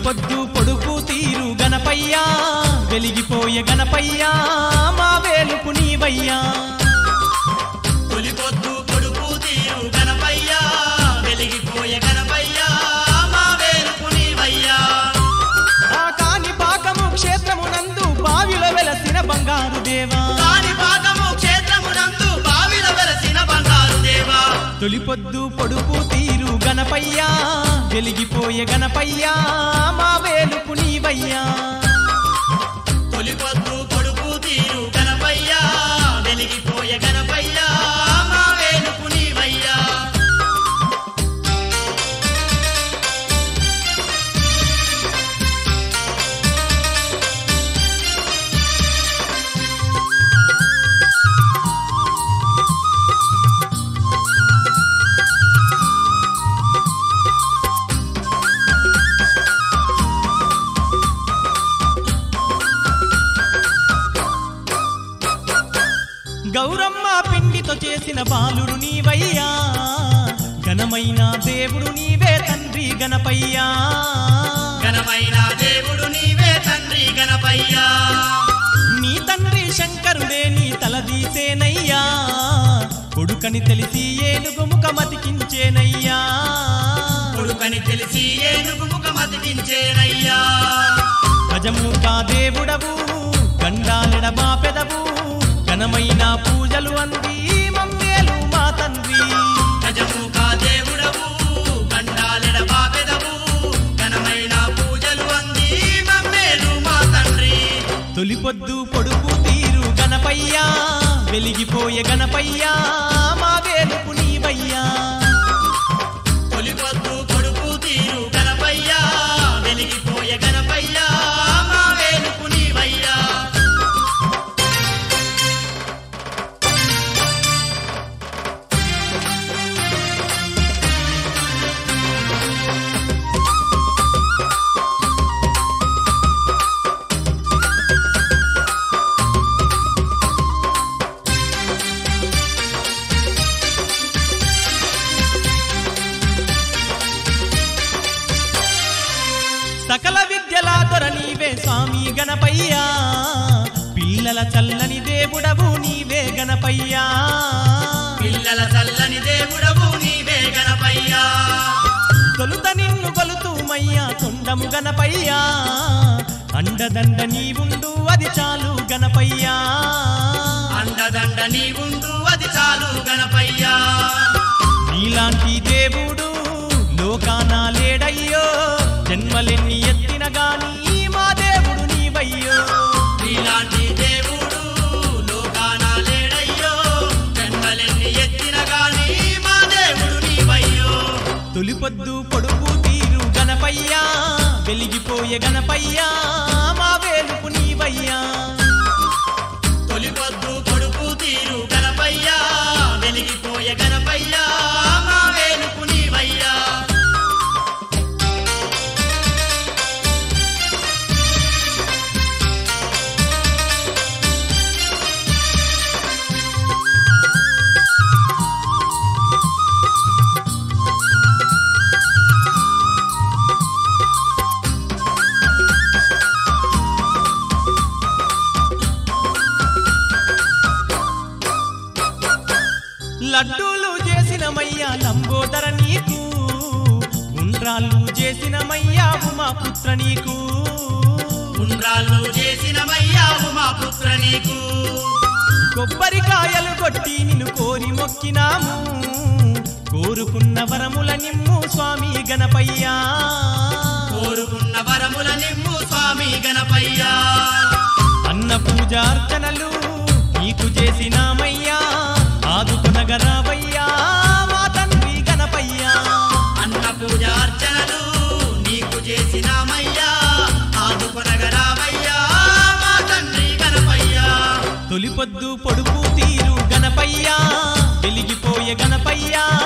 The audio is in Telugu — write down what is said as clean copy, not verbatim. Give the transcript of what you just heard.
తొలిపొద్దు పొడుపు తీరు గణపయ్యా వెలిగిపోయే గణపయ్యా మా వేలుపు నీవయ్యా తొలిపొద్దు పొడుపు తీరు గణపయ్యా వెలిగిపోయే గణపయ్యా మా వేలుపు నీవయ్యా ఆ కాని పాకము క్షేత్రమునందు బావిలో వెలసిన బంగారు దేవా కాని పాకము క్షేత్రమునందు బావిలో వెలసిన బంగారు దేవా తొలిపొద్దు పొడుపు తీరు గణపయ్యా వెలిగిపోయే గణపయ్యా మా వేలుపు నీవయ్యా తొలిపొద్దు పొడుపు తీరు గణపయ్యా వెలిగిపోయే గణపయ్యా మా వేలుపు నీవయ్యా గౌరమ్మ పిండితో చేసిన బాలుడు నీవయ్యా ఘనమైన దేవుడు నీవే తండ్రి గణపయ్యా ఘనమైన దేవుడు నీవే తండ్రి గణపయ్యా నీ తండ్రి శంకరుడే నీ తలదీసేనయ్యా కొడుకని తెలిసి ఏనుగు ముఖమతికించేనయ్యా కొడుకని తెలిసి ఏనుగు ముఖమతికించేనయ్యా గజముఖ దేవుడవు గండాలెడ మా పెదవు ఘనమైన పూజలు అంది మమ్మేలు మా తండ్రి గజముఖ దేవుడవు గండాలెడ బాపెదవు ఘనమైన పూజలు అంది మమ్మేలు మా తండ్రి తొలిపొద్దు పొడుపు తీరు గణపయ్యా వెలిగిపోయే గణపయ్యా మా వేలుపు నీవయ్యా తొలిపొద్దు పొడుపు తీరు గణపయ్యా వెలిగిపోయే గణపయ్యా మా వేలుపు నీవయ్యా సకల విద్యల దొర నీవే స్వామి గణపయ్యా పిల్లల చల్లని దేవుడవు నీవే గణపయ్యా పిల్లల చల్లని దేవుడవు నీవే గణపయ్యా తొలుత నిన్ను కొలుతుమయ్యా తొండము గణపయ్యా అండదండ నీవుండు అది చాలు గణపయ్యా అండదండ నీవుండు అది చాలు గణపయ్యా నీలాంటి దేవుడు లోకాన లేడయ్యో జన్మలెన్ని ఎత్తిన గాని మా దేవుడు నీవయ్యో నీలాంటి దేవుడు లోకాన లేడయ్యో జన్మలెన్ని ఎత్తిన గాని మా దేవుడు నీవయ్యో తొలిపొద్దు పొడుపు తీరు గణపయ్యా వెలిగిపోయే గణపయ్యా మా వేలుపు నీవయ్యా తొలిపొద్దు పొడుపు తీరు గణపయ్యా వెలిగిపోయే గణపయ్యా మా వేలుపు నీవయ్యా లడ్డూలు చేసినమయ్యా లంబోదర నీకు ఉండ్రాళ్ళు చేసినమయ్యా ఉమా పుత్ర నీకు ఉండ్రాళ్ళు చేసినమయ్యావు మా పుత్ర నీకు కొబ్బరికాయలు కొట్టి నిన్ను కోరి మొక్కినాము కోరుకున్న వరముల నిమ్ము స్వామి గణపయ్యా కోరుకున్న వరముల నిమ్ము స్వామి గణపయ్యా అన్న పూజార్చనలు నీకు చేసినామయ్యా ఆదుకునగరావయ్యా మా తండ్రి గణపయ్యా అన్న పూజార్చనలు నీకు చేసినామయ్యా ఆదుకొనగరావయ్యా మా తండ్రి గణపయ్యా తొలిపొద్దు పొడుపు తీరు గణపయ్యా వెలిగిపోయే గణపయ్యా